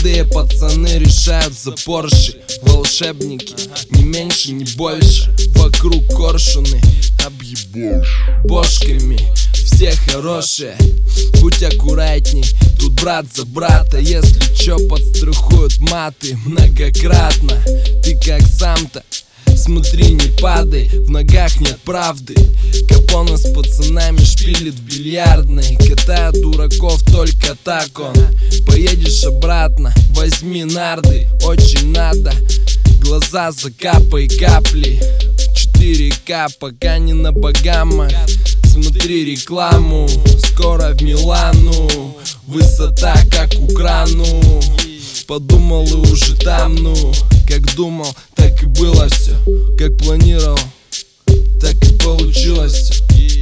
Молодые пацаны решают за Порши. Волшебники, ни меньше, ни больше. Вокруг коршуны, объебошь бошками. Все хорошие, будь аккуратней. Тут брат за брата, если чё, подстрахуют маты многократно. Ты как сам-то, смотри, не падай, в ногах нет правды. Капоне с пацанами шпилит в бильярдной, катает дураков, только так он. Поедешь обратно, возьми нарды, очень надо. Глаза закапай капли, 4К, пока не на Багамах. Смотри рекламу, скоро в Милану. Высота как у крану. Подумал и уже там, ну. Как думал, так и было все. Как планировал, так и получилось все.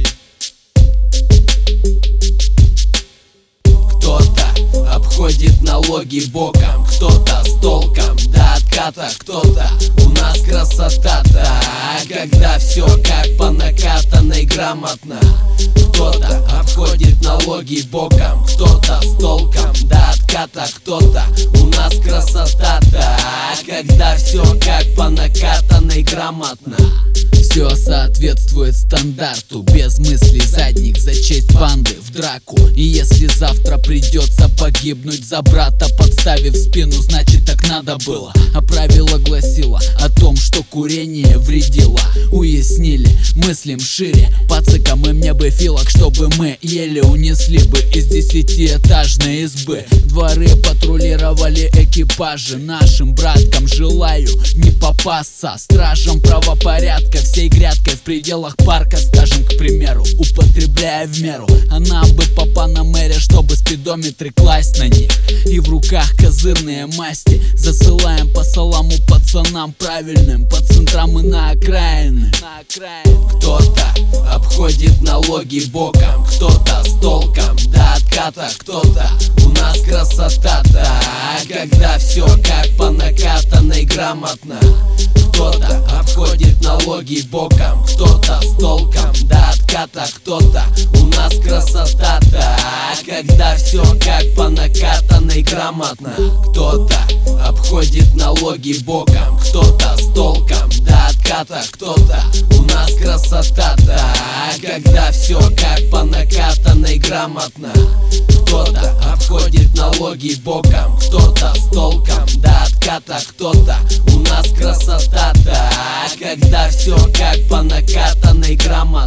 Кто-то обходит налоги боком, кто-то с толком до отката, кто-то у нас красота-то. А когда все как по накатанной грамотно. Кто-то обходит налоги боком, кто-то с толком до отката, кто-то у нас красота-то. А когда все как по накатанной грамотно. Все соответствует стандарту, без мыслей задних, за честь банды в драку. И если завтра придется погибнуть за брата, подставив спину, значит так надо было. А правило гласило о том, что курение вредило. Уяснили, мыслим шире, пацикам и мне бы филок, чтобы мы еле унесли бы из 10-этажной избы. Дворы патрулировали экипажи, нашим браткам желаю не попасться стражам правопорядка всей грядкой в пределах парка, скажем, к примеру, употребляя в меру. А нам бы по Панамере, чтобы спидометры класть на них. И в руках козырные масти засылаем по саламу пацанам правильным, по центрам и на окраины. Кто-то обходит налоги боком, кто-то с толком до отката, кто-то у нас красота-то. А когда все как по накатанной грамотно. Кто-то обходит налоги боком, кто-то с толком до отката, кто-то у нас красота-то. А когда все как по накатанной грамотно. Кто-то обходит налоги боком, кто-то с толком до отката, кто-то у нас красота-то. А когда все как по накатанной грамотно. Кто-то обходит налоги боком, кто-то с толком до отката, кто-то у нас красота-то. А когда все как по накатанной грамотно.